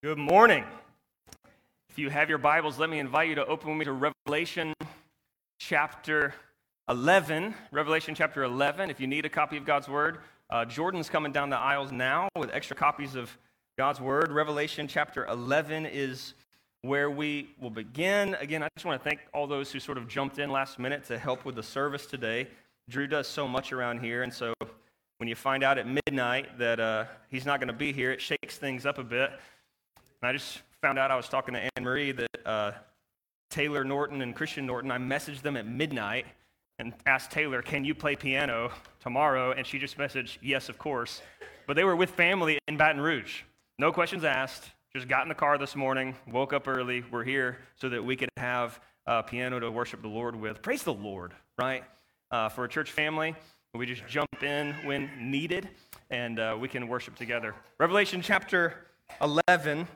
Good morning. If you have your Bibles, let me invite you to open with me to Revelation chapter 11. Revelation chapter 11. If you need a copy of God's Word, Jordan's coming down the aisles now with extra copies of God's Word. Revelation chapter 11 is where we will begin. Again, I just want to thank all those who sort of jumped in last minute to help with the service today. Drew does so much around here, and so when you find out at midnight that he's not going to be here, it shakes things up a bit. And I just found out, I was talking to Anne Marie, that Taylor Norton and Christian Norton, I messaged them at midnight and asked Taylor, can you play piano tomorrow? And she just messaged, yes, of course. But they were with family in Baton Rouge. No questions asked. Just got in the car this morning, woke up early. We're here so that we could have piano to worship the Lord with. Praise the Lord, right? For a church family, we just jump in when needed, and we can worship together. Revelation chapter 11.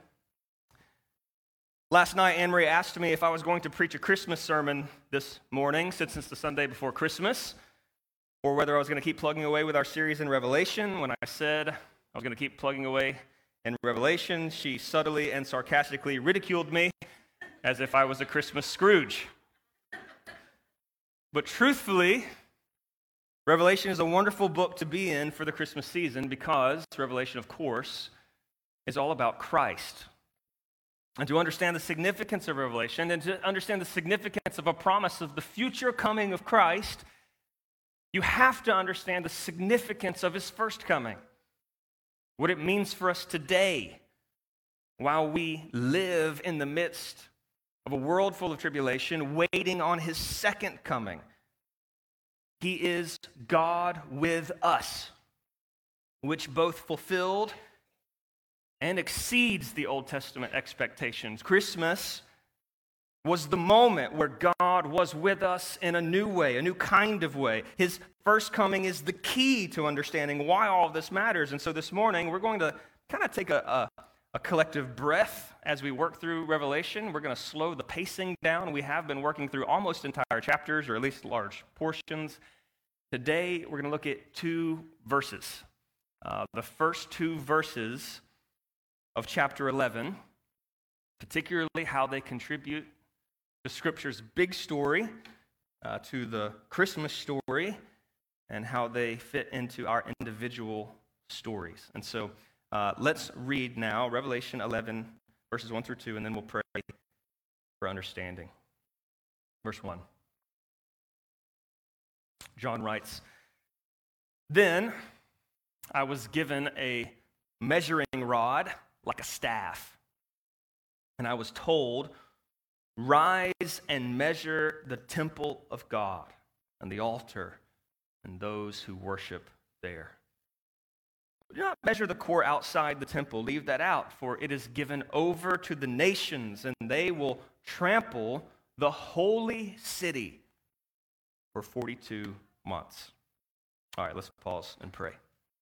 Last night, Anne Marie asked me if I was going to preach a Christmas sermon this morning, since it's the Sunday before Christmas, or whether I was going to keep plugging away with our series in Revelation. When I said I was going to keep plugging away in Revelation, she subtly and sarcastically ridiculed me as if I was a Christmas Scrooge. But truthfully, Revelation is a wonderful book to be in for the Christmas season because Revelation, of course, is all about Christ. And to understand the significance of Revelation and to understand the significance of a promise of the future coming of Christ, you have to understand the significance of his first coming, what it means for us today while we live in the midst of a world full of tribulation, waiting on his second coming. He is God with us, which both fulfilled and exceeds the Old Testament expectations. Christmas was the moment where God was with us in a new way, a new kind of way. His first coming is the key to understanding why all of this matters. And so this morning, we're going to kind of take a collective breath as we work through Revelation. We're going to slow the pacing down. We have been working through almost entire chapters, or at least large portions. Today, we're going to look at two verses. The first two verses of chapter 11, particularly how they contribute to Scripture's big story, to the Christmas story, and how they fit into our individual stories. And so let's read now Revelation 11, verses 1 through 2, and then we'll pray for understanding. Verse 1. John writes, "Then I was given a measuring rod like a staff, and I was told, 'Rise and measure the temple of God and the altar and those who worship there. Do not measure the court outside the temple. Leave that out, for it is given over to the nations, and they will trample the holy city for 42 months.'" All right, let's pause and pray.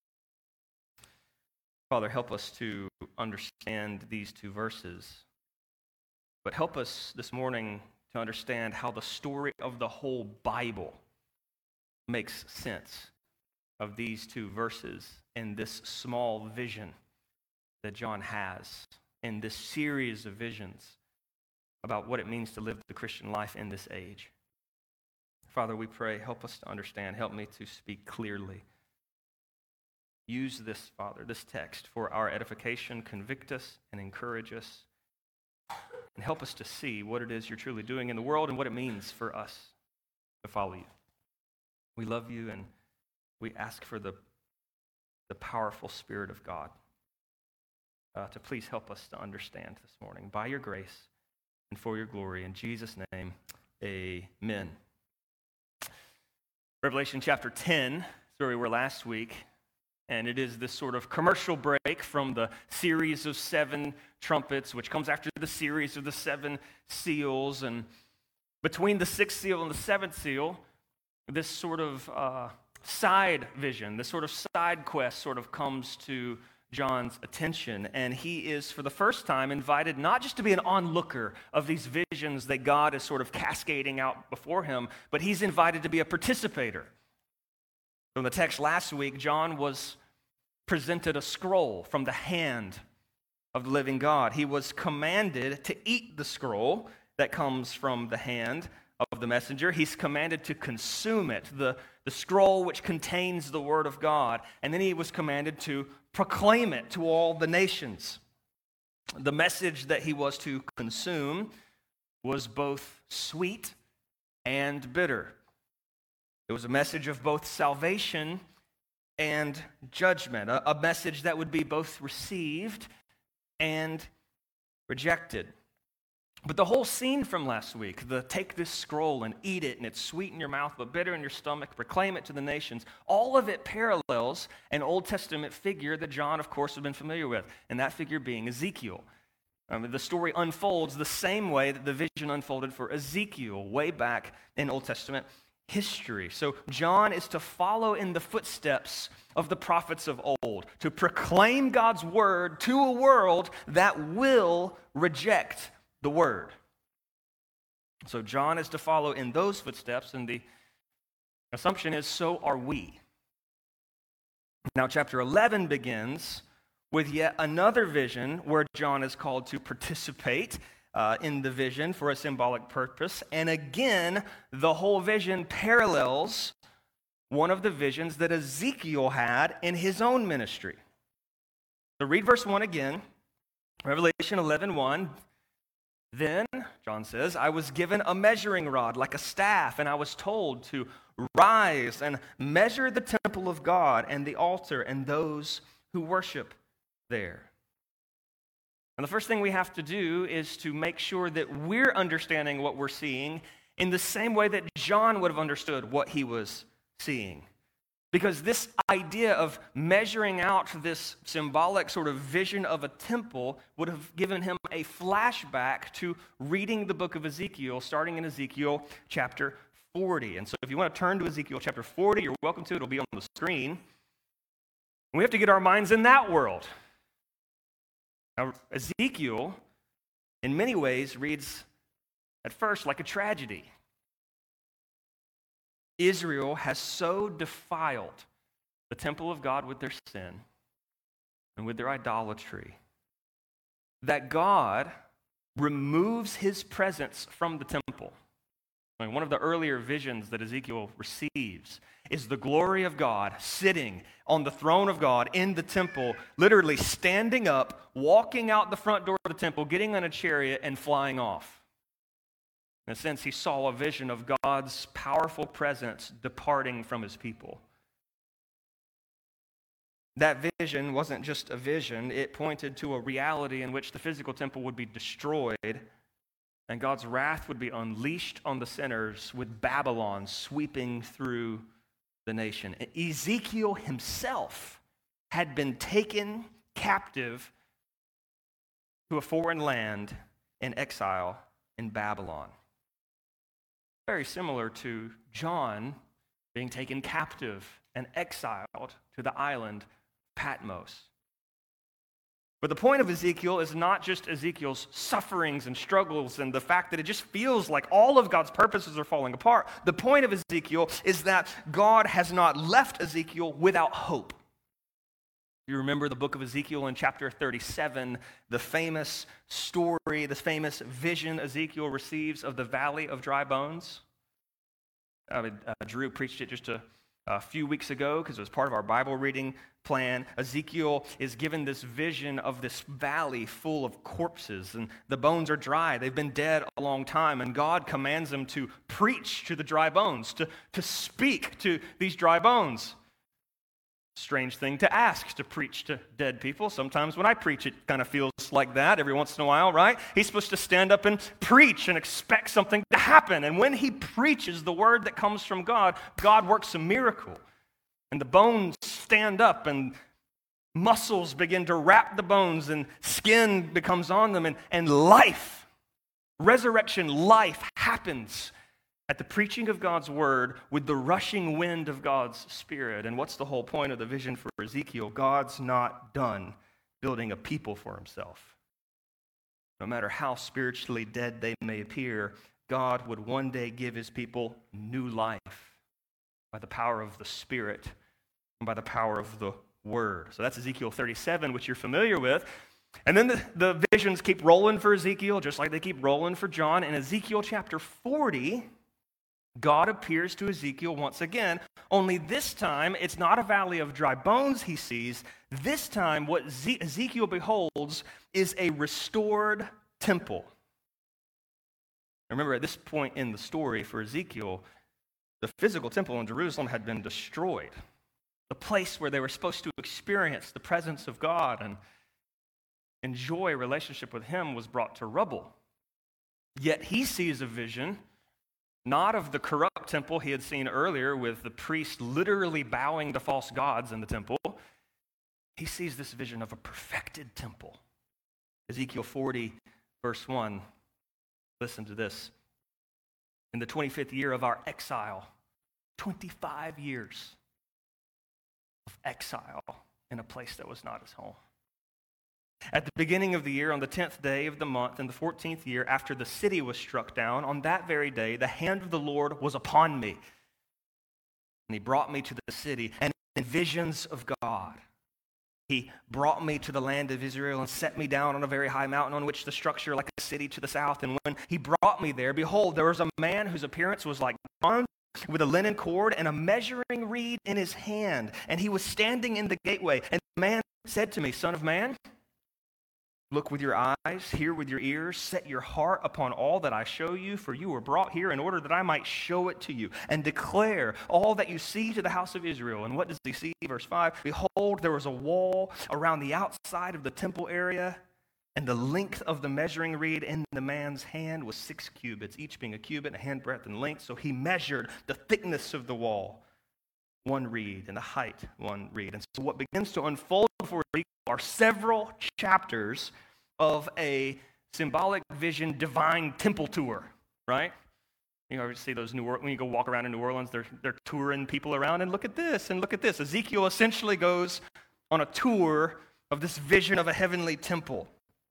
Father, help us to understand these two verses, but help us this morning to understand how the story of the whole Bible makes sense of these two verses in this small vision that John has in this series of visions about what it means to live the Christian life in this age. Father, we pray, help us to understand. Help me to speak clearly. Use this, Father, this text for our edification. Convict us and encourage us. And help us to see what it is you're truly doing in the world and what it means for us to follow you. We love you, and we ask for the powerful Spirit of God to please help us to understand this morning. By your grace and for your glory. In Jesus' name, amen. Revelation chapter 10 is where we were last week. And it is this sort of commercial break from the series of 7 trumpets, which comes after the series of the 7 seals. And between the 6th seal and the 7th seal, this sort of side vision, this sort of side quest sort of comes to John's attention. And he is, for the first time, invited not just to be an onlooker of these visions that God is sort of cascading out before him, but he's invited to be a participator. From the text last week, John was presented a scroll from the hand of the living God. He was commanded to eat the scroll that comes from the hand of the messenger. He's commanded to consume it, the scroll which contains the word of God. And then he was commanded to proclaim it to all the nations. The message that he was to consume was both sweet and bitter. It was a message of both salvation and judgment, a message that would be both received and rejected. But the whole scene from last week, the take this scroll and eat it, and it's sweet in your mouth but bitter in your stomach, proclaim it to the nations, all of it parallels an Old Testament figure that John, of course, had been familiar with, and that figure being Ezekiel. The story unfolds the same way that the vision unfolded for Ezekiel way back in Old Testament history. So John is to follow in the footsteps of the prophets of old, to proclaim God's word to a world that will reject the word. So John is to follow in those footsteps, and the assumption is so are we. Now chapter 11 begins with yet another vision where John is called to participate in the vision for a symbolic purpose. And again, the whole vision parallels one of the visions that Ezekiel had in his own ministry. So read verse 1 again, Revelation 11:1. Then, John says, I was given a measuring rod like a staff, and I was told to rise and measure the temple of God and the altar and those who worship there. And the first thing we have to do is to make sure that we're understanding what we're seeing in the same way that John would have understood what he was seeing. Because this idea of measuring out this symbolic sort of vision of a temple would have given him a flashback to reading the book of Ezekiel, starting in Ezekiel chapter 40. And so if you want to turn to Ezekiel chapter 40, you're welcome to. It'll be on the screen. We have to get our minds in that world. Now, Ezekiel, in many ways, reads at first like a tragedy. Israel has so defiled the temple of God with their sin and with their idolatry that God removes his presence from the temple. I mean, one of the earlier visions that Ezekiel receives is the glory of God sitting on the throne of God in the temple, literally standing up, walking out the front door of the temple, getting on a chariot, and flying off. In a sense, he saw a vision of God's powerful presence departing from his people. That vision wasn't just a vision, it pointed to a reality in which the physical temple would be destroyed and God's wrath would be unleashed on the sinners with Babylon sweeping through the nation. Ezekiel himself had been taken captive to a foreign land in exile in Babylon. Very similar to John being taken captive and exiled to the island Patmos. But the point of Ezekiel is not just Ezekiel's sufferings and struggles and the fact that it just feels like all of God's purposes are falling apart. The point of Ezekiel is that God has not left Ezekiel without hope. You remember the book of Ezekiel in chapter 37, the famous story, this famous vision Ezekiel receives of the valley of dry bones? Drew preached it just a few weeks ago because it was part of our Bible reading plan. Ezekiel is given this vision of this valley full of corpses, and the bones are dry. They've been dead a long time, and God commands him to preach to the dry bones, to speak to these dry bones. Strange thing to ask, to preach to dead people. Sometimes when I preach, it kind of feels like that every once in a while, right? He's supposed to stand up and preach and expect something to happen. And when he preaches the word that comes from God, God works a miracle. And the bones stand up and muscles begin to wrap the bones and skin becomes on them and life, resurrection life happens at the preaching of God's word with the rushing wind of God's Spirit. And what's the whole point of the vision for Ezekiel? God's not done building a people for himself. No matter how spiritually dead they may appear, God would one day give his people new life by the power of the Spirit and by the power of the word. So that's Ezekiel 37, which you're familiar with. And then the visions keep rolling for Ezekiel, just like they keep rolling for John. In Ezekiel chapter 40, God appears to Ezekiel once again, only this time it's not a valley of dry bones he sees. This time what Ezekiel beholds is a restored temple. Remember, at this point in the story for Ezekiel, the physical temple in Jerusalem had been destroyed. The place where they were supposed to experience the presence of God and enjoy a relationship with him was brought to rubble. Yet he sees a vision, not of the corrupt temple he had seen earlier with the priest literally bowing to false gods in the temple. He sees this vision of a perfected temple. Ezekiel 40, verse 1. Listen to this. In the 25th year of our exile, 25 years of exile in a place that was not his home. At the beginning of the year, on the 10th day of the month, in the 14th year, after the city was struck down, on that very day, the hand of the Lord was upon me. And he brought me to the city, and in visions of God, he brought me to the land of Israel and set me down on a very high mountain on which the structure like a city to the south. And when he brought me there, behold, there was a man whose appearance was like bronze, with a linen cord and a measuring reed in his hand. And he was standing in the gateway. And the man said to me, Son of man, look with your eyes, hear with your ears, set your heart upon all that I show you, for you were brought here in order that I might show it to you, and declare all that you see to the house of Israel. And what does he see? Verse 5, behold, there was a wall around the outside of the temple area, and the length of the measuring reed in the man's hand was 6 cubits, each being a cubit, a handbreadth in length. So he measured the thickness of the wall, 1 reed, and the height, 1 reed. And so what begins to unfold before Ezekiel are several chapters of a symbolic vision divine temple tour, right? You ever see those when you go walk around in New Orleans, they're touring people around, and look at this, and look at this. Ezekiel essentially goes on a tour of this vision of a heavenly temple.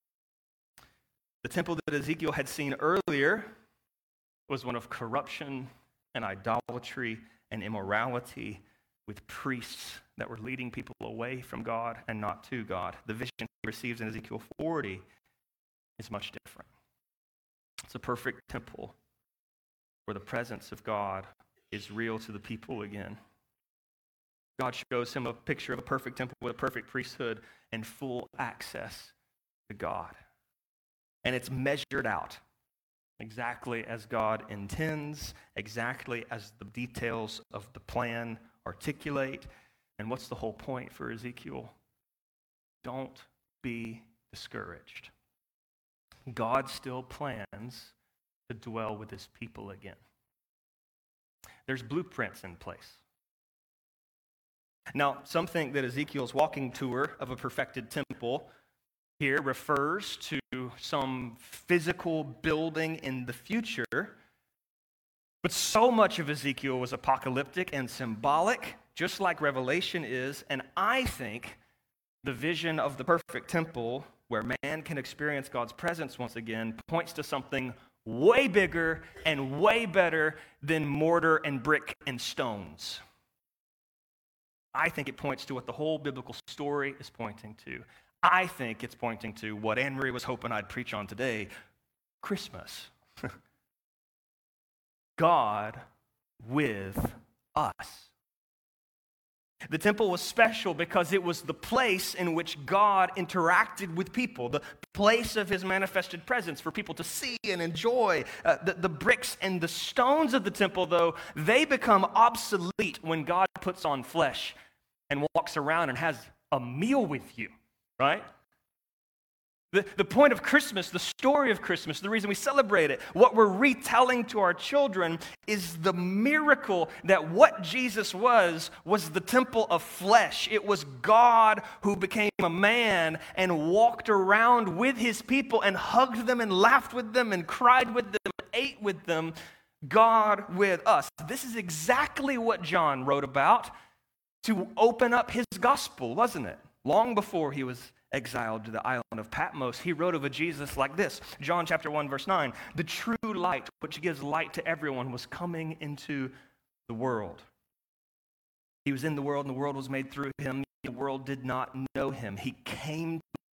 The temple that Ezekiel had seen earlier was one of corruption and idolatry and immorality, with priests that were leading people away from God and not to God. The vision he receives in Ezekiel 40 is much different. It's a perfect temple where the presence of God is real to the people again. God shows him a picture of a perfect temple with a perfect priesthood and full access to God. And it's measured out exactly as God intends, exactly as the details of the plan articulate. And what's the whole point for Ezekiel? Don't be discouraged. God still plans to dwell with his people again. There's blueprints in place. Now, some think that Ezekiel's walking tour of a perfected temple here refers to some physical building in the future. But so much of Ezekiel was apocalyptic and symbolic, just like Revelation is, and I think the vision of the perfect temple, where man can experience God's presence once again, points to something way bigger and way better than mortar and brick and stones. I think it points to what the whole biblical story is pointing to. I think it's pointing to what Anne-Marie was hoping I'd preach on today, Christmas. God with us. The temple was special because it was the place in which God interacted with people, the place of his manifested presence for people to see and enjoy. The bricks and the stones of the temple, though, they become obsolete when God puts on flesh and walks around and has a meal with you, right? The point of Christmas, the story of Christmas, the reason we celebrate it, what we're retelling to our children is the miracle that what Jesus was the temple of flesh. It was God who became a man and walked around with his people and hugged them and laughed with them and cried with them and ate with them. God with us. This is exactly what John wrote about to open up his gospel, wasn't it? Long before he was exiled to the island of Patmos, he wrote of a Jesus like this. John chapter 1, verse 9, the true light, which gives light to everyone, was coming into the world. He was in the world, and the world was made through him. The world did not know him. He came to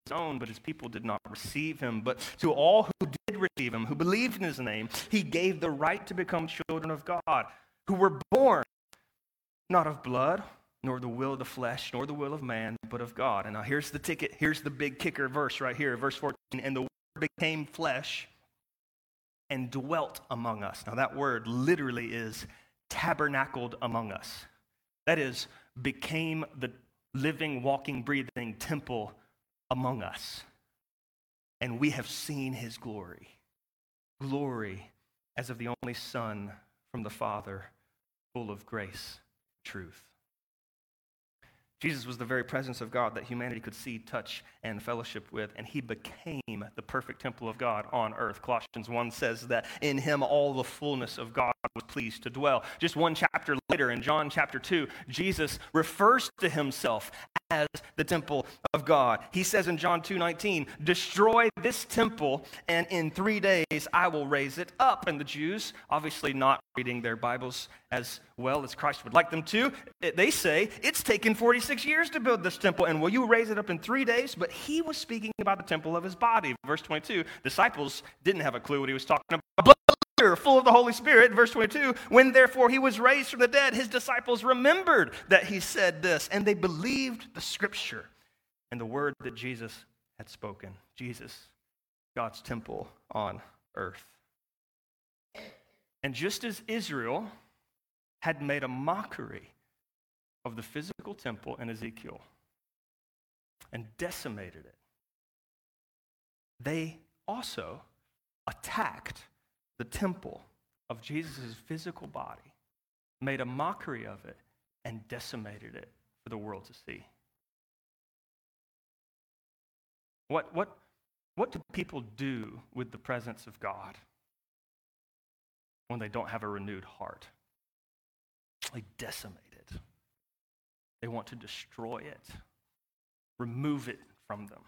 his own, but his people did not receive him. But to all who did receive him, who believed in his name, he gave the right to become children of God, who were born not of blood, nor the will of the flesh, nor the will of man, but of God. And now here's the ticket. Here's the big kicker verse right here, verse 14. And the Word became flesh and dwelt among us. Now that word literally is tabernacled among us. That is, became the living, walking, breathing temple among us. And we have seen his glory. Glory as of the only Son from the Father, full of grace, truth. Jesus was the very presence of God that humanity could see, touch, and fellowship with, and he became the perfect temple of God on earth. Colossians 1 says that in him all the fullness of God was pleased to dwell. Just one chapter later, in John chapter 2, Jesus refers to himself as the temple of God. He says in John 2:19, destroy this temple, and in 3 days I will raise it up. And the Jews, obviously not reading their Bibles as well as Christ would like them to, they say, it's taken 46 years to build this temple, and will you raise it up in 3 days? But he was speaking about the temple of his body. Verse 22, disciples didn't have a clue what he was talking about. But full of the Holy Spirit, verse 22, when therefore he was raised from the dead, his disciples remembered that he said this, and they believed the scripture and the word that Jesus had spoken. Jesus, God's temple on earth. And just as Israel had made a mockery of the physical temple in Ezekiel and decimated it, they also attacked the temple of Jesus' physical body, made a mockery of it, and decimated it for the world to see. What do people do with the presence of God when they don't have a renewed heart? They decimate it. They want to destroy it, remove it from them.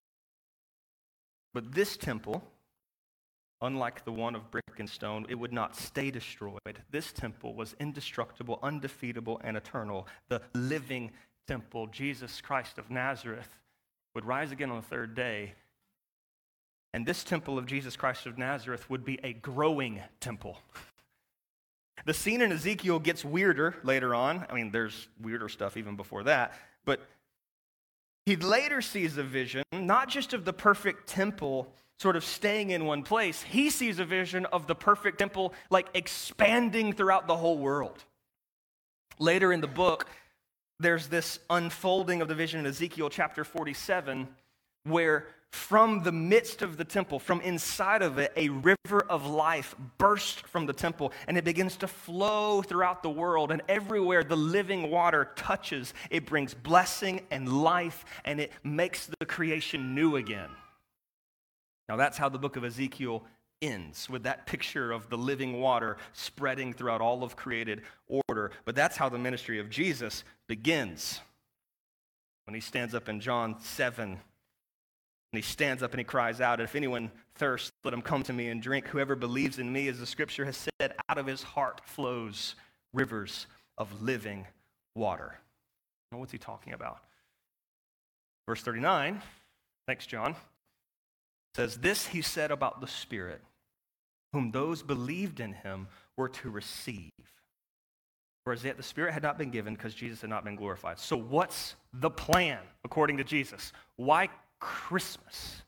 But this temple, unlike the one of brick and stone, it would not stay destroyed. This temple was indestructible, undefeatable, and eternal. The living temple, Jesus Christ of Nazareth, would rise again on the third day. And this temple of Jesus Christ of Nazareth would be a growing temple. The scene in Ezekiel gets weirder later on. I mean, there's weirder stuff even before that. But he later sees a vision, not just of the perfect temple sort of staying in one place. He sees a vision of the perfect temple like expanding throughout the whole world. Later in the book, there's this unfolding of the vision in Ezekiel chapter 47, where from the midst of the temple, from inside of it, a river of life bursts from the temple, and it begins to flow throughout the world, and everywhere the living water touches, it brings blessing and life, and it makes the creation new again. Now that's how the book of Ezekiel ends, with that picture of the living water spreading throughout all of created order. But that's how the ministry of Jesus begins. When he stands up in John 7, and he stands up and he cries out, if anyone thirsts, let him come to me and drink. Whoever believes in me, as the scripture has said, out of his heart flows rivers of living water. Now what's he talking about? Verse 39, thanks John, says, this he said about the Spirit, whom those believed in him were to receive. For as yet the Spirit had not been given because Jesus had not been glorified. So what's the plan according to Jesus? Why Christmas?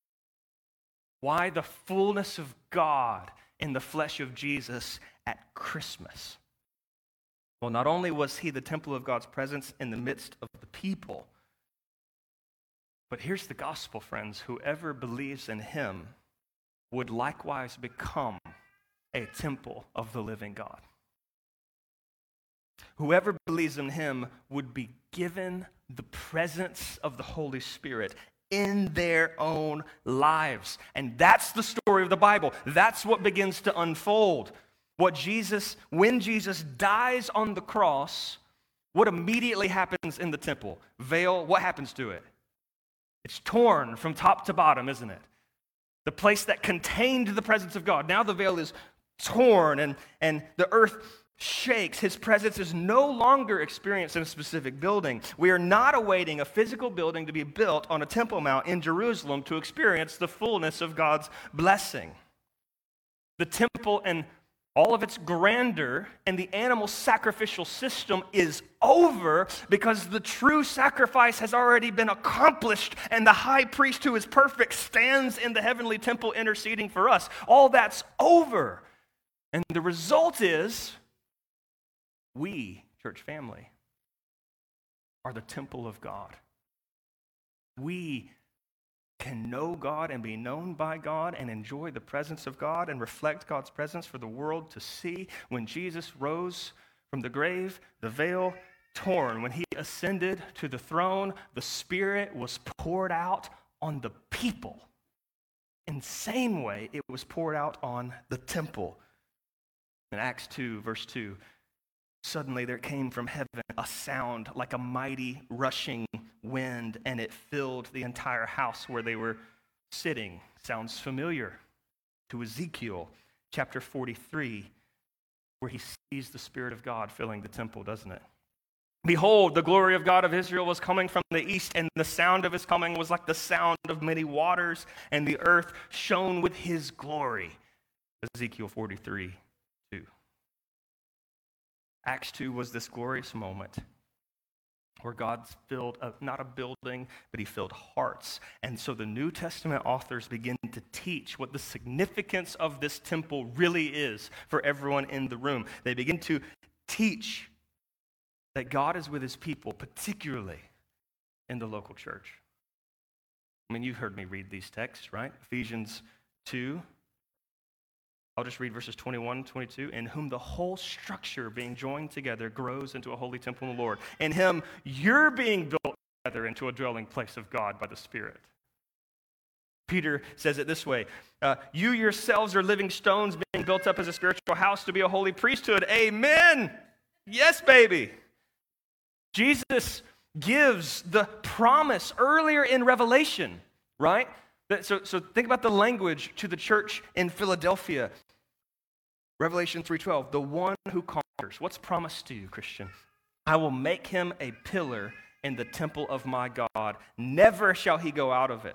Why the fullness of God in the flesh of Jesus at Christmas? Well, not only was he the temple of God's presence in the midst of the people, but here's the gospel, friends. Whoever believes in him would likewise become a temple of the living God. Whoever believes in him would be given the presence of the Holy Spirit in their own lives. And that's the story of the Bible. That's what begins to unfold. When Jesus dies on the cross, what immediately happens in the temple? Veil, what happens to it? It's torn from top to bottom, isn't it? The place that contained the presence of God. Now the veil is torn, and the earth shakes. His presence is no longer experienced in a specific building. We are not awaiting a physical building to be built on a Temple Mount in Jerusalem to experience the fullness of God's blessing. The temple and all of its grandeur and the animal sacrificial system is over because the true sacrifice has already been accomplished and the high priest who is perfect stands in the heavenly temple interceding for us. All that's over. And the result is we, church family, are the temple of God. We can know God and be known by God and enjoy the presence of God and reflect God's presence for the world to see. When Jesus rose from the grave, the veil torn. When he ascended to the throne, the Spirit was poured out on the people. In the same way, it was poured out on the temple. In Acts 2, verse 2, suddenly there came from heaven a sound like a mighty rushing wind, and it filled the entire house where they were sitting. Sounds familiar to Ezekiel chapter 43, where he sees the Spirit of God filling the temple, doesn't it? Behold, the glory of God of Israel was coming from the east, and the sound of his coming was like the sound of many waters, and the earth shone with his glory. Ezekiel 43, 2. Acts 2 was this glorious moment where God filled, not a building, but he filled hearts. And so the New Testament authors begin to teach what the significance of this temple really is for everyone in the room. They begin to teach that God is with his people, particularly in the local church. I mean, you've heard me read these texts, right? Ephesians 2. I'll just read verses 21, 22. In whom the whole structure being joined together grows into a holy temple in the Lord. In him, you're being built together into a dwelling place of God by the Spirit. Peter says it this way. You yourselves are living stones being built up as a spiritual house to be a holy priesthood. Amen. Yes, baby. Jesus gives the promise earlier in Revelation, right? So think about the language to the church in Philadelphia. Revelation 3:12, the one who conquers. What's promised to you, Christian? I will make him a pillar in the temple of my God. Never shall he go out of it.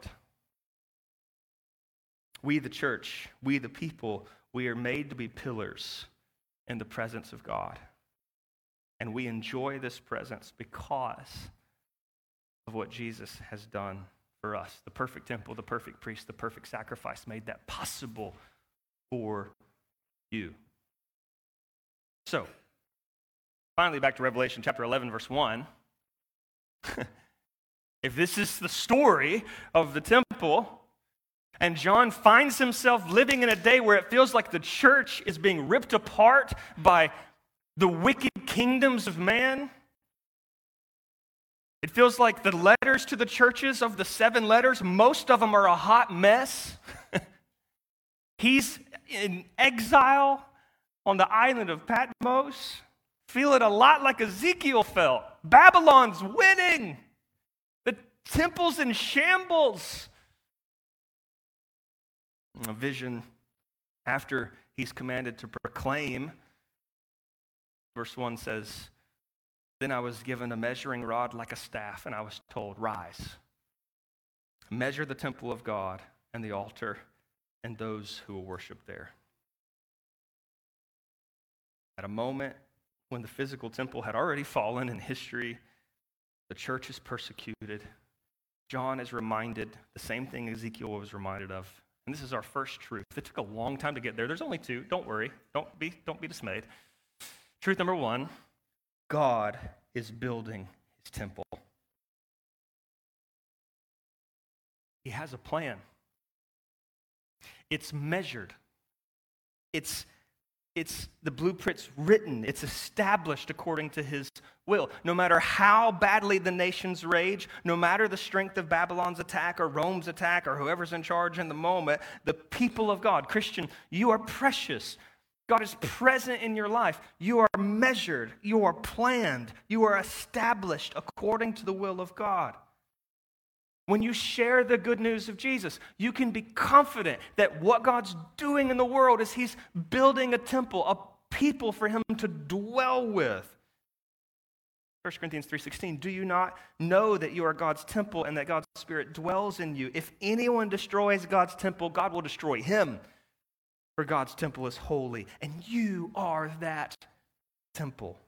We, the church, we, the people, we are made to be pillars in the presence of God. And we enjoy this presence because of what Jesus has done for us. The perfect temple, the perfect priest, the perfect sacrifice made that possible for you. So, finally back to Revelation chapter 11, verse 1. If this is the story of the temple, and John finds himself living in a day where it feels like the church is being ripped apart by the wicked kingdoms of man, it feels like the letters to the churches of the 7 letters, most of them are a hot mess. He's in exile on the island of Patmos, feeling a lot like Ezekiel felt. Babylon's winning. The temple's in shambles. A vision after he's commanded to proclaim. Verse 1 says, then I was given a measuring rod like a staff, and I was told, rise, measure the temple of God and the altar and those who will worship there. At a moment when the physical temple had already fallen in history, the church is persecuted, John is reminded the same thing Ezekiel was reminded of. And this is our first truth. It took a long time to get there. There's only 2. Don't worry. Don't be dismayed. Truth number 1, God is building his temple. He has a plan. It's measured. It's the blueprint's written. It's established according to his will. No matter how badly the nations rage, no matter the strength of Babylon's attack or Rome's attack or whoever's in charge in the moment, the people of God, Christian, you are precious. God is present in your life. You are measured. You are planned. You are established according to the will of God. When you share the good news of Jesus, you can be confident that what God's doing in the world is he's building a temple, a people for him to dwell with. 1 Corinthians 3:16, do you not know that you are God's temple and that God's Spirit dwells in you? If anyone destroys God's temple, God will destroy him. For God's temple is holy, and you are that temple.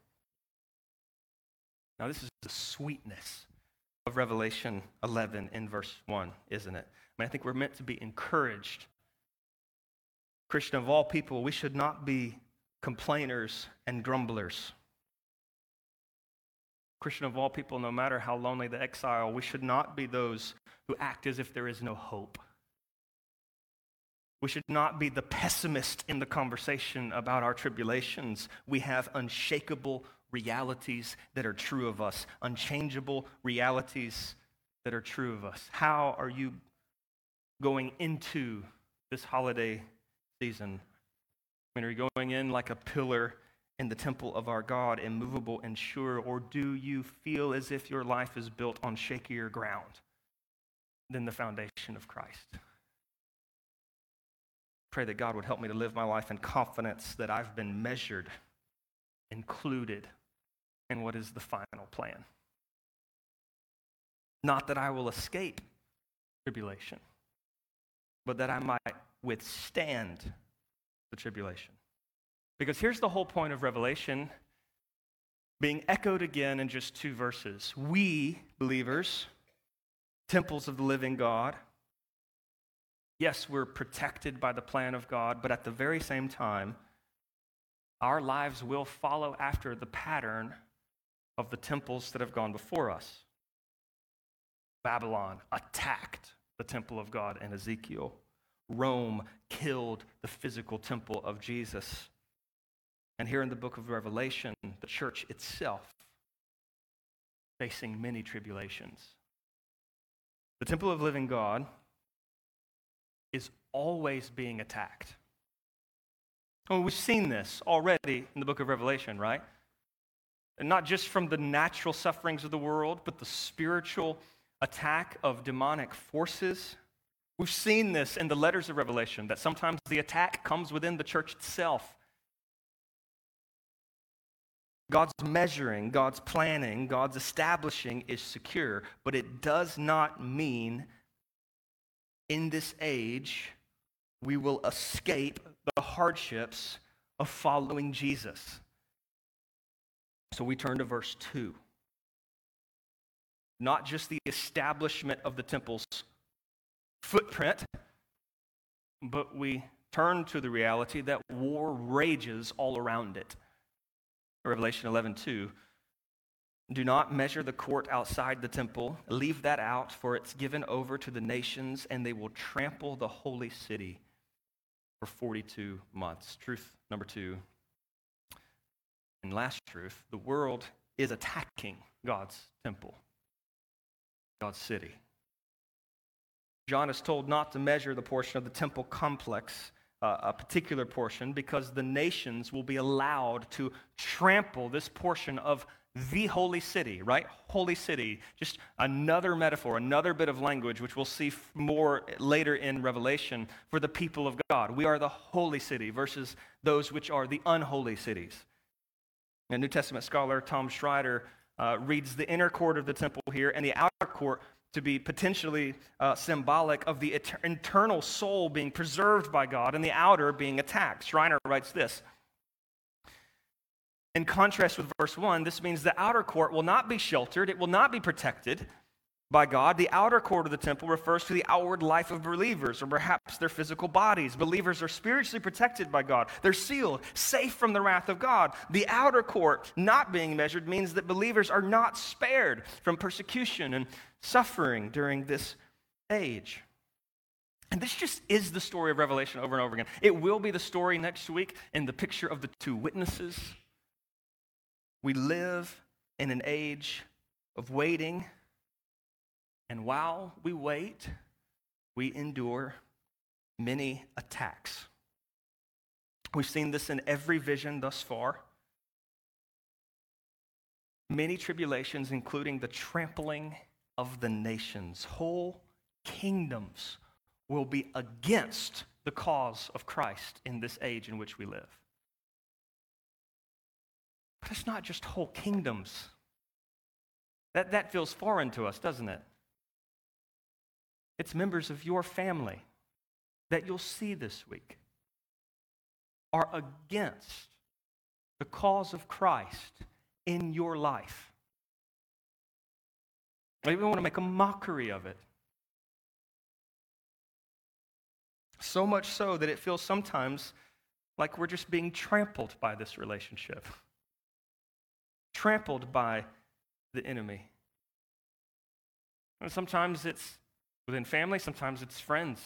Now, this is the sweetness of Revelation 11 in verse 1, isn't it? I think we're meant to be encouraged. Christian, of all people, we should not be complainers and grumblers. Christian, of all people, no matter how lonely the exile, we should not be those who act as if there is no hope. We should not be the pessimist in the conversation about our tribulations. We have unshakable realities that are true of us, unchangeable realities that are true of us. How are you going into this holiday season? I mean, are you going in like a pillar in the temple of our God, immovable and sure, or do you feel as if your life is built on shakier ground than the foundation of Christ? Pray that God would help me to live my life in confidence that I've been measured, included in what is the final plan. Not that I will escape tribulation, but that I might withstand the tribulation. Because here's the whole point of Revelation, being echoed again in just 2 verses. We, believers, temples of the living God, yes, we're protected by the plan of God, but at the very same time, our lives will follow after the pattern of the temples that have gone before us. Babylon attacked the temple of God in Ezekiel. Rome killed the physical temple of Jesus. And here in the book of Revelation, the church itself facing many tribulations. The temple of living God is always being attacked. Well, we've seen this already in the book of Revelation, right? And not just from the natural sufferings of the world, but the spiritual attack of demonic forces. We've seen this in the letters of Revelation, that sometimes the attack comes within the church itself. God's measuring, God's planning, God's establishing is secure, but it does not mean in this age we will escape the hardships of following Jesus. So we turn to verse 2. Not just the establishment of the temple's footprint, but we turn to the reality that war rages all around it. Revelation 11:2. Do not measure the court outside the temple. Leave that out, for it's given over to the nations, and they will trample the holy city for 42 months. Truth number 2. And last truth, the world is attacking God's temple, God's city. John is told not to measure the portion of the temple complex, a particular portion, because the nations will be allowed to trample this portion of the holy city, right? Holy city, just another metaphor, another bit of language, which we'll see more later in Revelation for the people of God. We are the holy city versus those which are the unholy cities. A New Testament scholar, Tom Schreider, reads the inner court of the temple here and the outer court to be potentially symbolic of the internal soul being preserved by God and the outer being attacked. Schreiner writes this. In contrast with verse 1, this means the outer court will not be sheltered, it will not be protected by God. The outer court of the temple refers to the outward life of believers, or perhaps their physical bodies. Believers are spiritually protected by God. They're sealed, safe from the wrath of God. The outer court not being measured means that believers are not spared from persecution and suffering during this age. And this just is the story of Revelation over and over again. It will be the story next week in the picture of the 2 witnesses. We live in an age of waiting, and while we wait, we endure many attacks. We've seen this in every vision thus far. Many tribulations, including the trampling of the nations. Whole kingdoms will be against the cause of Christ in this age in which we live. But it's not just whole kingdoms. That feels foreign to us, doesn't it? It's members of your family that you'll see this week are against the cause of Christ in your life. Maybe we want to make a mockery of it. So much so that it feels sometimes like we're just being trampled by this relationship. Trampled by the enemy. And sometimes it's within family, sometimes it's friends.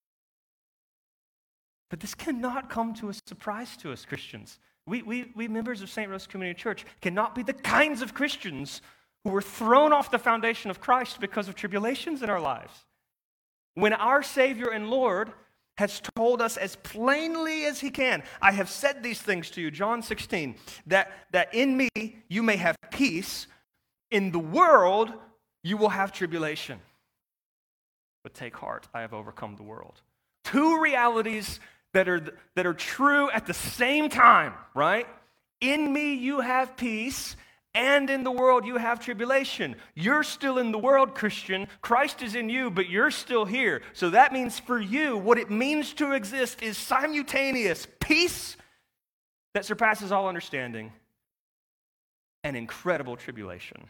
But this cannot come to a surprise to us, Christians. We members of St. Rose Community Church cannot be the kinds of Christians who were thrown off the foundation of Christ because of tribulations in our lives. When our Savior and Lord has told us as plainly as he can, I have said these things to you, John 16, that in me you may have peace, in the world you will have tribulation. But take heart, I have overcome the world. Two realities that are true at the same time, right? In me you have peace, and in the world you have tribulation. You're still in the world, Christian. Christ is in you, but you're still here. So that means for you, what it means to exist is simultaneous peace that surpasses all understanding and incredible tribulation.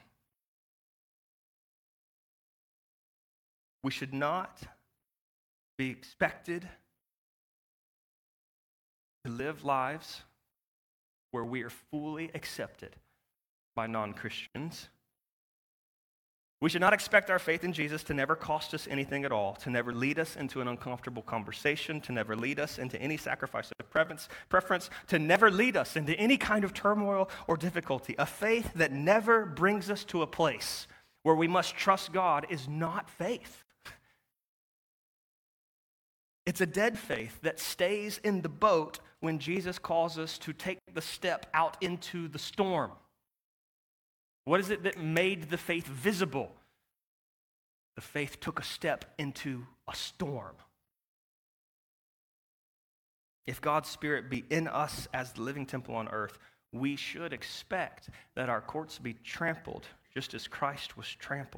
We should not be expected to live lives where we are fully accepted by non-Christians. We should not expect our faith in Jesus to never cost us anything at all, to never lead us into an uncomfortable conversation, to never lead us into any sacrifice of preference, to never lead us into any kind of turmoil or difficulty. A faith that never brings us to a place where we must trust God is not faith. It's a dead faith that stays in the boat when Jesus calls us to take the step out into the storm. What is it that made the faith visible? The faith took a step into a storm. If God's Spirit be in us as the living temple on earth, we should expect that our courts be trampled just as Christ was trampled.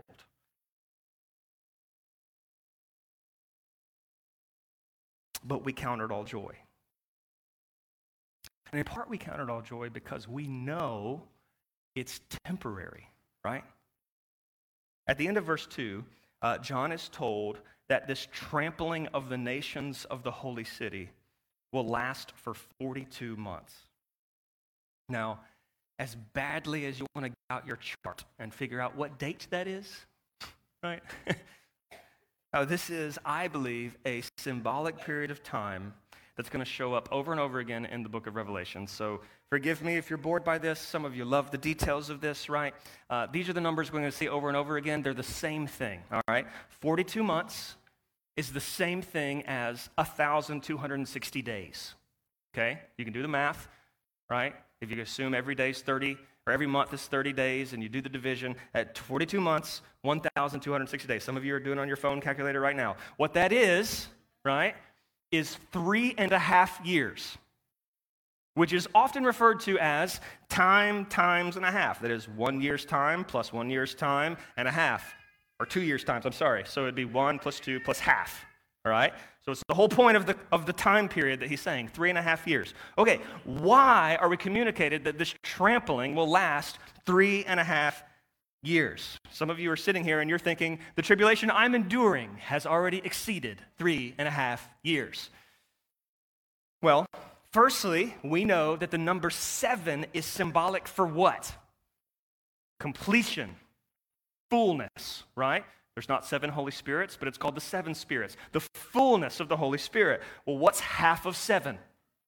But we count it all joy. And in part we count it all joy because we know it's temporary, right? At the end of verse 2, John is told that this trampling of the nations of the holy city will last for 42 months. Now, as badly as you want to get out your chart and figure out what date that is, right? This is, I believe, a symbolic period of time that's going to show up over and over again in the book of Revelation. So forgive me if you're bored by this. Some of you love the details of this, right? These are the numbers we're going to see over and over again. They're the same thing, all right? 42 months is the same thing as 1,260 days, okay? You can do the math, right? If you assume every day is 30, or every month is 30 days, and you do the division, at 42 months, 1,260 days. Some of you are doing it on your phone calculator right now. What that is, right, is 3.5 years, which is often referred to as time times and a half. That is 1 year's time plus 1 year's time and a half, or 2 years' times, I'm sorry. So it'd be 1 plus 2 plus half, all right? So it's the whole point of the time period that he's saying, 3.5 years. Okay, why are we communicated that this trampling will last 3.5 years? Some of you are sitting here and you're thinking, the tribulation I'm enduring has already exceeded 3.5 years. Well, firstly, we know that the number 7 is symbolic for what? Completion, fullness, right? There's not 7 Holy Spirits, but it's called the 7 Spirits. The fullness of the Holy Spirit. Well, what's half of 7?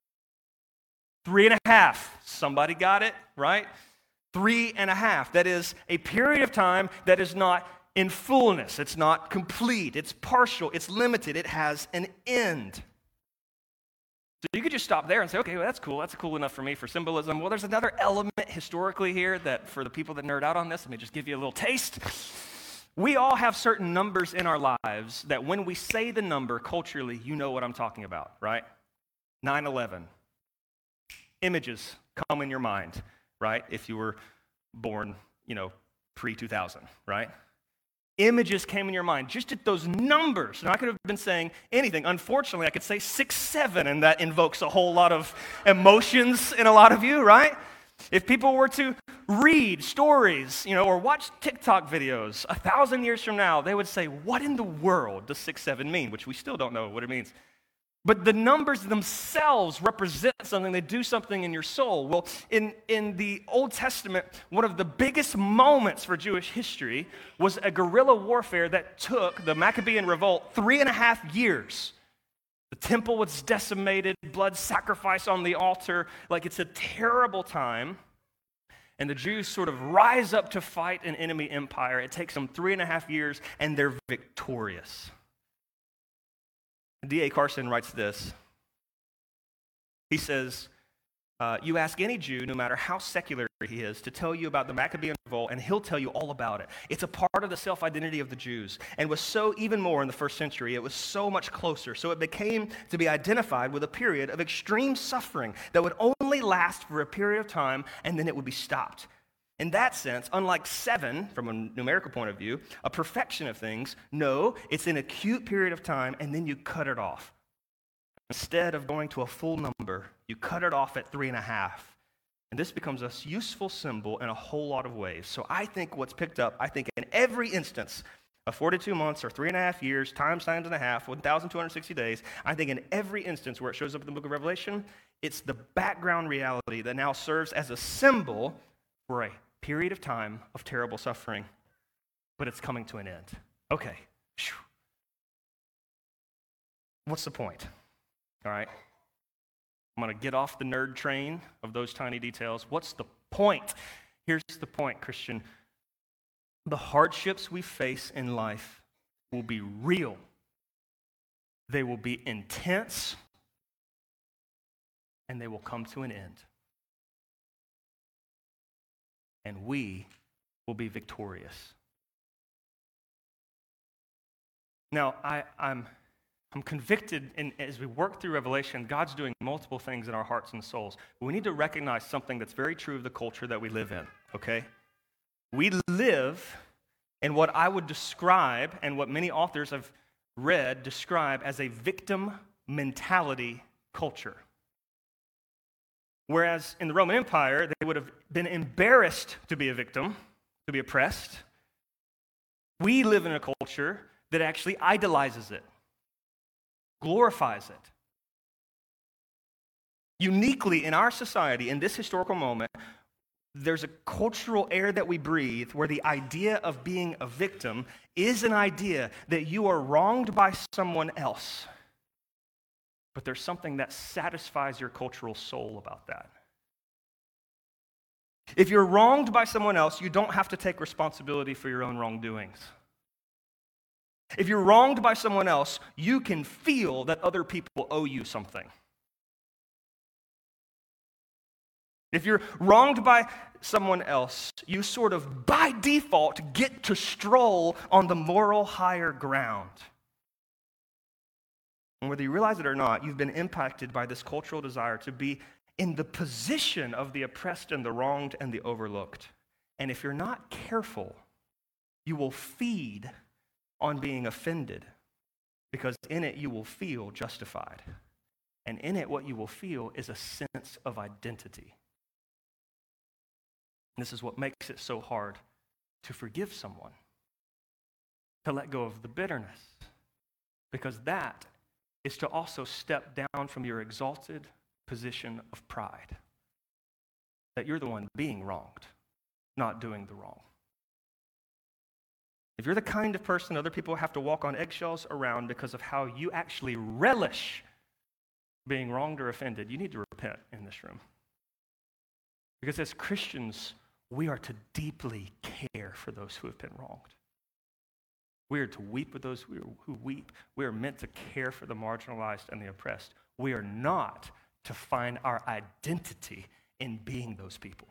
3.5. Somebody got it, right? 3.5. That is a period of time that is not in fullness. It's not complete. It's partial. It's limited. It has an end. So you could just stop there and say, okay, well, that's cool. That's cool enough for me for symbolism. Well, there's another element historically here that for the people that nerd out on this, let me just give you a little taste. We all have certain numbers in our lives that when we say the number culturally, you know what I'm talking about, right? 9/11. Images come in your mind. right? If you were born, pre-2000, right? Images came in your mind, just at those numbers. And I could have been saying anything. Unfortunately, I could say 6, 7, and that invokes a whole lot of emotions in a lot of you, right? If people were to read stories, or watch TikTok videos 1,000 years from now, they would say, what in the world does 6, 7 mean? Which we still don't know what it means. But the numbers themselves represent something. They do something in your soul. Well, in the Old Testament, one of the biggest moments for Jewish history was a guerrilla warfare that took the Maccabean revolt 3.5 years. The temple was decimated, blood sacrifice on the altar. Like, it's a terrible time. And the Jews sort of rise up to fight an enemy empire. It takes them 3.5 years, and they're victorious. D.A. Carson writes this. He says, you ask any Jew, no matter how secular he is, to tell you about the Maccabean revolt, and he'll tell you all about it. It's a part of the self-identity of the Jews, and was so even more in the first century. It was so much closer. So it became to be identified with a period of extreme suffering that would only last for a period of time, and then it would be stopped. In that sense, unlike 7, from a numerical point of view, a perfection of things, no, it's an acute period of time, and then you cut it off. Instead of going to a full number, you cut it off at 3.5. And this becomes a useful symbol in a whole lot of ways. So I think what's picked up, in every instance of 42 months or 3.5 years, times 9.5, 1,260 days, I think in every instance where it shows up in the book of Revelation, it's the background reality that now serves as a symbol for a period of time of terrible suffering, but it's coming to an end. Okay. What's the point? All right. I'm going to get off the nerd train of those tiny details. What's the point? Here's the point, Christian. The hardships we face in life will be real. They will be intense, and they will come to an end. And we will be victorious. Now, I'm convicted, as we work through Revelation, God's doing multiple things in our hearts and souls. But we need to recognize something that's very true of the culture that we live in, okay? We live in what I would describe, and what many authors I've read describe as a victim mentality culture. Whereas in the Roman Empire, they would have been embarrassed to be a victim, to be oppressed. We live in a culture that actually idolizes it, glorifies it. Uniquely in our society, in this historical moment, there's a cultural air that we breathe where the idea of being a victim is an idea that you are wronged by someone else. But there's something that satisfies your cultural soul about that. If you're wronged by someone else, you don't have to take responsibility for your own wrongdoings. If you're wronged by someone else, you can feel that other people owe you something. If you're wronged by someone else, you sort of, by default, get to stroll on the moral higher ground. And whether you realize it or not, you've been impacted by this cultural desire to be in the position of the oppressed and the wronged and the overlooked. And if you're not careful, you will feed on being offended, because in it you will feel justified. And in it what you will feel is a sense of identity. And this is what makes it so hard to forgive someone, to let go of the bitterness, because that is to also step down from your exalted position of pride, that you're the one being wronged, not doing the wrong. If you're the kind of person other people have to walk on eggshells around because of how you actually relish being wronged or offended, you need to repent in this room. Because as Christians, we are to deeply care for those who have been wronged. We are to weep with those who weep. We are meant to care for the marginalized and the oppressed. We are not to find our identity in being those people.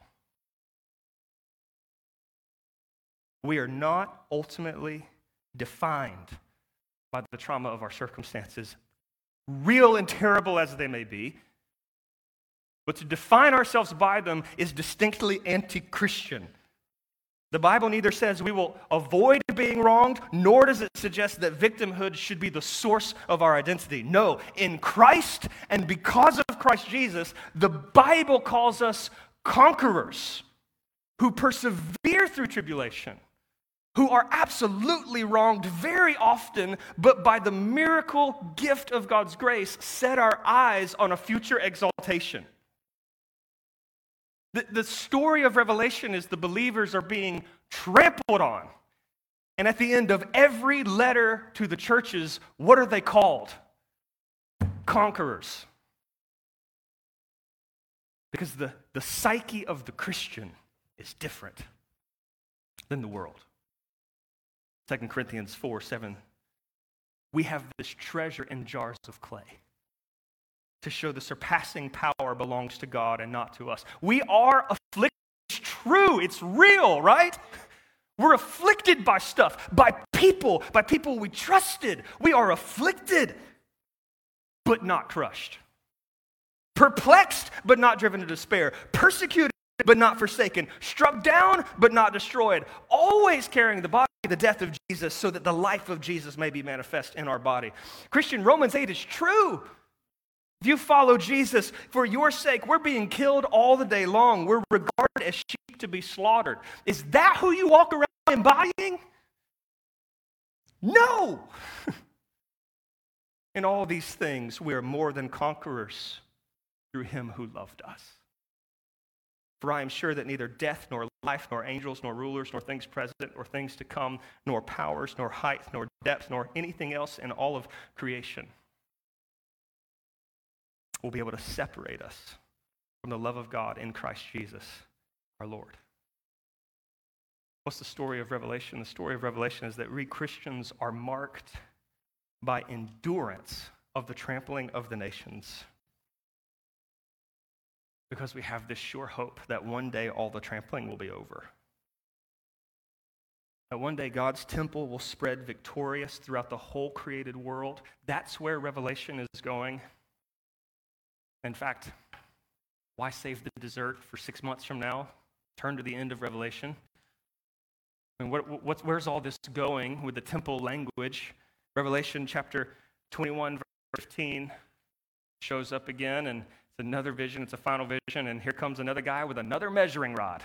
We are not ultimately defined by the trauma of our circumstances, real and terrible as they may be. But to define ourselves by them is distinctly anti-Christian. The Bible neither says we will avoid being wronged, nor does it suggest that victimhood should be the source of our identity. No, in Christ and because of Christ Jesus, the Bible calls us conquerors who persevere through tribulation, who are absolutely wronged very often, but by the miracle gift of God's grace, set our eyes on a future exaltation. The story of Revelation is the believers are being trampled on. And at the end of every letter to the churches, what are they called? Conquerors. Because the psyche of the Christian is different than the world. 2 Corinthians 4:7. We have this treasure in jars of clay to show the surpassing power belongs to God and not to us. We are afflicted. It's true. It's real, right? We're afflicted by stuff, by people we trusted. We are afflicted, but not crushed. Perplexed, but not driven to despair. Persecuted, but not forsaken. Struck down, but not destroyed. Always carrying the death of Jesus so that the life of Jesus may be manifest in our body. Christian, Romans 8 is true. If you follow Jesus, for your sake, we're being killed all the day long. We're regarded as sheep to be slaughtered. Is that who you walk around embodying? No! In all these things, we are more than conquerors through him who loved us. For I am sure that neither death, nor life, nor angels, nor rulers, nor things present, nor things to come, nor powers, nor height, nor depth, nor anything else in all of creation will be able to separate us from the love of God in Christ Jesus, our Lord. What's the story of Revelation? The story of Revelation is that we Christians are marked by endurance of the trampling of the nations, because we have this sure hope that one day all the trampling will be over. That one day God's temple will spread victorious throughout the whole created world. That's where Revelation is going. In fact, why save the dessert for 6 months from now? Turn to the end of Revelation. I mean, where's all this going with the temple language? Revelation chapter 21, verse 15 shows up again, and it's another vision. It's a final vision, and here comes another guy with another measuring rod.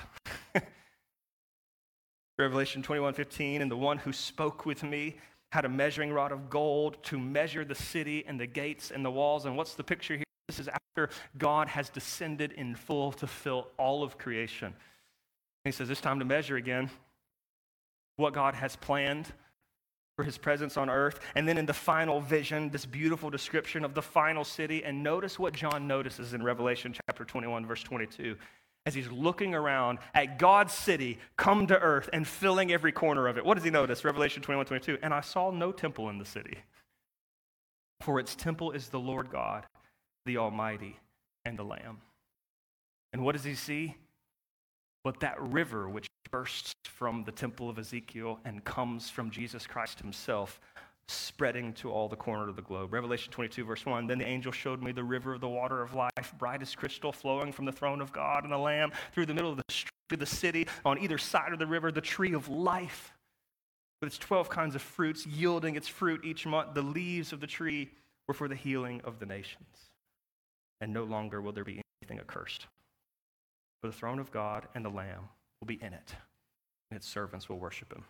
Revelation 21:15, and the one who spoke with me had a measuring rod of gold to measure the city and the gates and the walls. And what's the picture here? This is after God has descended in full to fill all of creation. And he says, it's time to measure again what God has planned for his presence on earth. And then in the final vision, this beautiful description of the final city. And notice what John notices in Revelation chapter 21, verse 22. As he's looking around at God's city come to earth and filling every corner of it. What does he notice? Revelation 21:22. And I saw no temple in the city, for its temple is the Lord God, the Almighty, and the Lamb. And what does he see? But that river which bursts from the temple of Ezekiel and comes from Jesus Christ himself, spreading to all the corners of the globe. Revelation 22, verse 1, then the angel showed me the river of the water of life, bright as crystal, flowing from the throne of God and the Lamb through the middle of the street of the city. On either side of the river, the tree of life, with its 12 kinds of fruits, yielding its fruit each month. The leaves of the tree were for the healing of the nations. And no longer will there be anything accursed. For the throne of God and the Lamb will be in it, and its servants will worship him.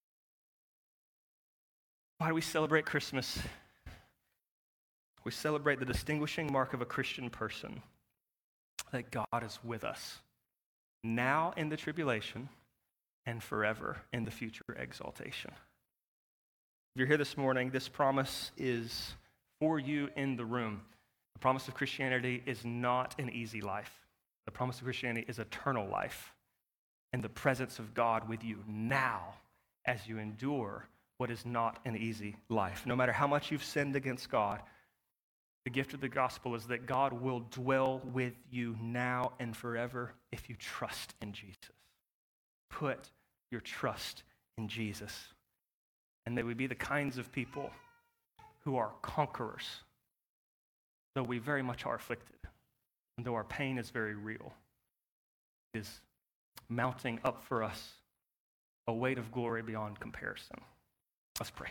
Why do we celebrate Christmas? We celebrate the distinguishing mark of a Christian person, that God is with us, now in the tribulation and forever in the future exaltation. If you're here this morning, this promise is for you in the room. The promise of Christianity is not an easy life. The promise of Christianity is eternal life and the presence of God with you now as you endure what is not an easy life. No matter how much you've sinned against God, the gift of the gospel is that God will dwell with you now and forever if you trust in Jesus. Put your trust in Jesus. And may we be the kinds of people who are conquerors, though we very much are afflicted. And though our pain is very real, it is mounting up for us a weight of glory beyond comparison. Let's pray.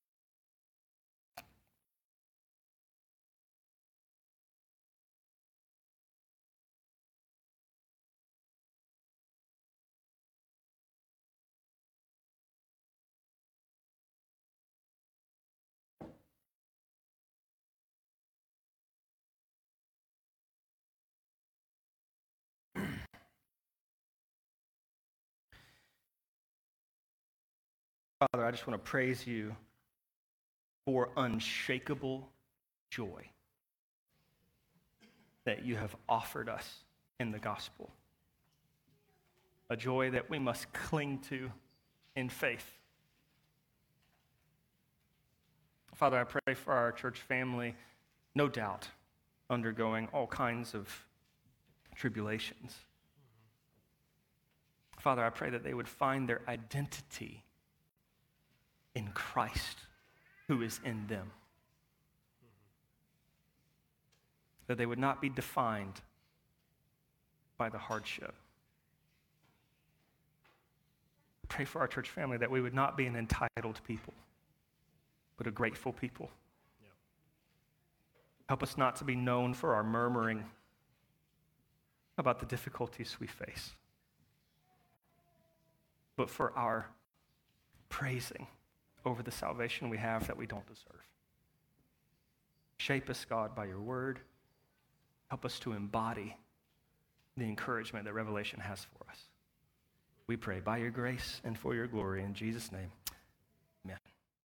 Father, I just want to praise you for unshakable joy that you have offered us in the gospel. A joy that we must cling to in faith. Father, I pray for our church family, no doubt undergoing all kinds of tribulations. Father, I pray that they would find their identity in Christ, who is in them. That they would not be defined by the hardship. Pray for our church family that we would not be an entitled people, but a grateful people. Yeah. Help us not to be known for our murmuring about the difficulties we face, but for our praising over the salvation we have that we don't deserve. Shape us, God, by your word. Help us to embody the encouragement that Revelation has for us. We pray by your grace and for your glory. In Jesus' name, amen.